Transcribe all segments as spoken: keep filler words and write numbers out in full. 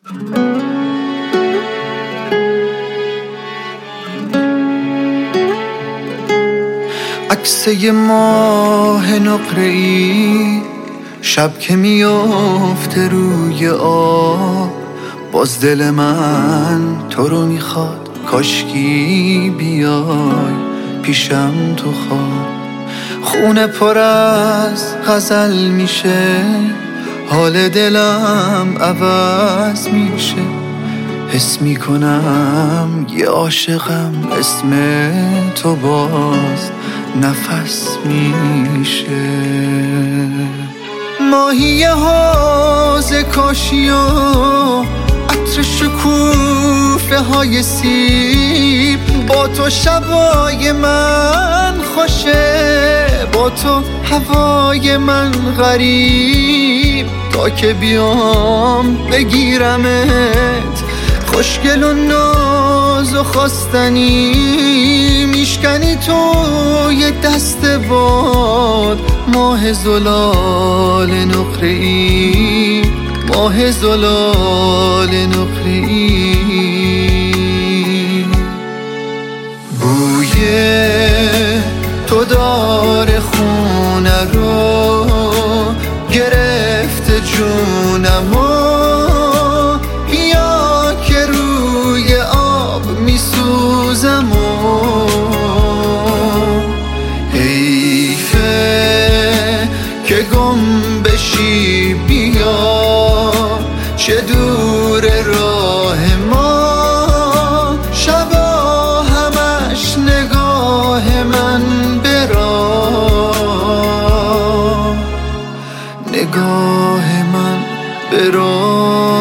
عکس یه ماه نقره‌ای شب که میافته روی آب، باز دل من تو رو میخواد، کاشکی بیای پیشم تو خواب. خونه پر از غزل میشه، حال دلم عوض میشه، حس میکنم یه عاشقم اسم تو باز نفس میشه. ماهی حوض کاشی و عطر شکوفه های سیب، با تو شبای من خوشه، با تو هوای من غریب، تا که بیام بگیرمت خوشگل و ناز و خواستنی، میشکنی تو یه دست باد، ماه زلال نقره‌ای، ماه زلال نقره‌ای. بوی تو داره خونه رو گرفته جونمو، بیا که روی آب میسوزم و حیفه که گم بشی، بیا چه دور راه ما، شبا همش نگاه من برا، نگاه من برا.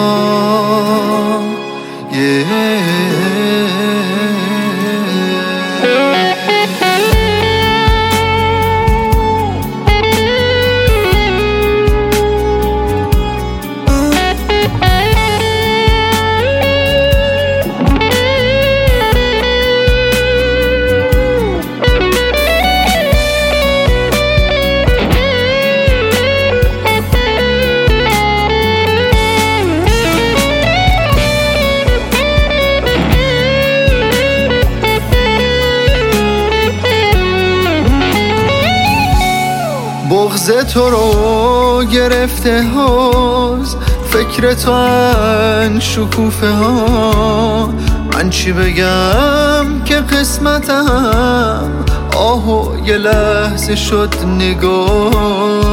بغض تو رو گرفته حوض، فکر تو ان شکوفه ها، من چی بگم که قسمتم آهو یه لحظه شد نگاه.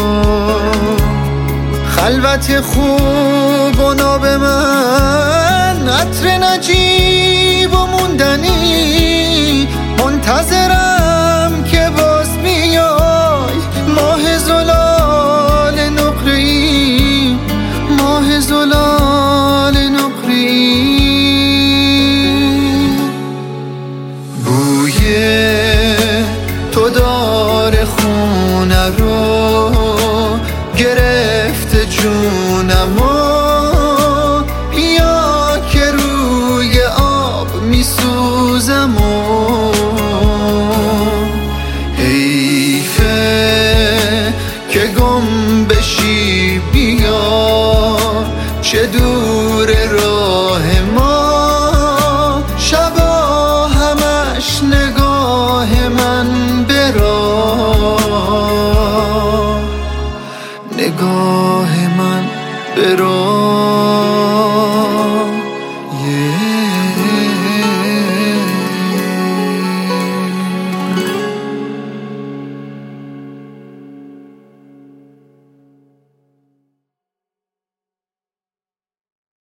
خلوت خوب و ناب من، عطر نجیب و موندنی، منتظرم که باز بیای، ماه زلال نقره‌ای، ماه زلال نقره‌ای. بوی تو داره خونه رو گرفته جونمو، بیا که روی آب میسوزم و که گم بشی، بیا چه دور